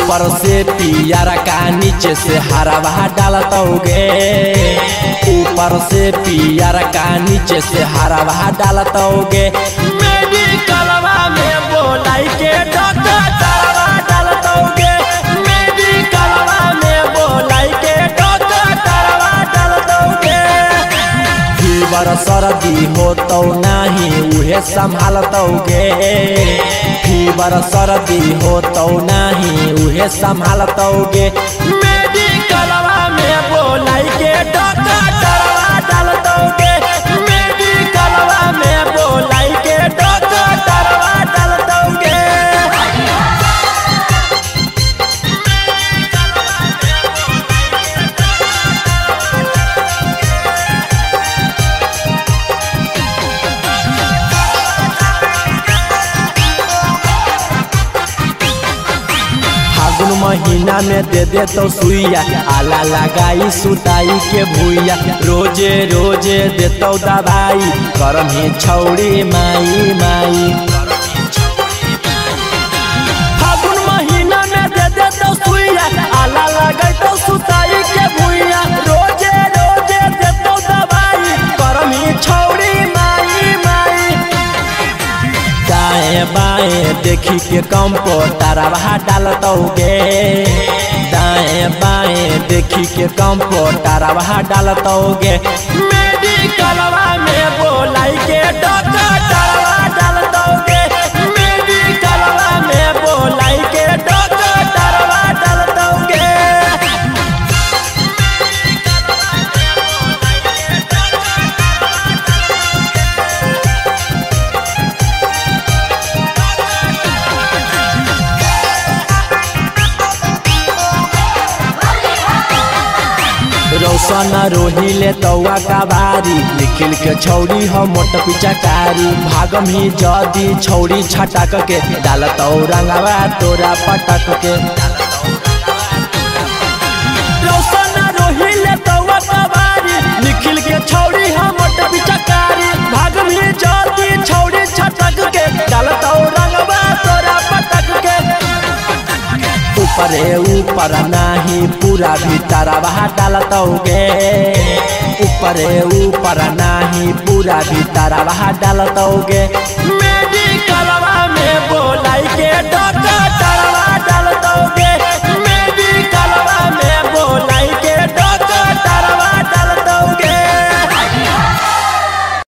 ऊपर से पियर का नीचे से हरा डालतोगे। ऊपर से पियर का नीचे से हरा डालतोगे। मेडिकलवा में बोलाई के डॉक्टरवा डालतोगे। मेडिकलवा में बोलाई के डॉक्टरवा डालतोगे। फीवर सर्दी हो तो नहीं उहे संभालतोगे। फीवर सर्दी हो तो नहीं उहे संभालतोगे। मेडिकलवा में बोलाई के डॉक्टरवा डालतोगे। मेडिकलवा में बोलाई के डॉक्टरवा डालतोगे। फागुन महीना में दे दे तो सुइया, आला लगाई सुताई के भूइया। रोजे रोजे देतो दवाई, करम ही छौड़ी माई माई। फागुन महीना में दे दे तो सुइया, आला लगाई तो सुताई के भूइया। रोजे रोजे देतो दवाई, करम ही छौड़ी माई माई। दाएं बाएं देखी के कंप्यूटरवा डालतोगे। दाएं बाएं देखी के कंप्यूटरवा डालतोगे। मेडिकलवा में बोलाई के डॉक्टरवा डालतोगे। मेडिकलवा में बोलाई के डॉक्टरवा डालतोगे। रोशन रोहिले तौआ का बारी, निखिल के छौड़ी हो मोट पिचकारी। भागम ही जदी छौड़ी छटक के, डालतौ रंगवा तोरा पटक के। रोशन रोहिले तौआ का बारी, निखिल के छौड़ी हो मोट पिचकारी। भागम ही जदी छौड़ी छटक के, डालतौ रंगवा तोरा पटक के। ऊपरे ऊपर नहीं पूरा भीतरवा डालतोगे। ऊपरे ऊपर नहीं पूरा भीतरवा डालतोगे।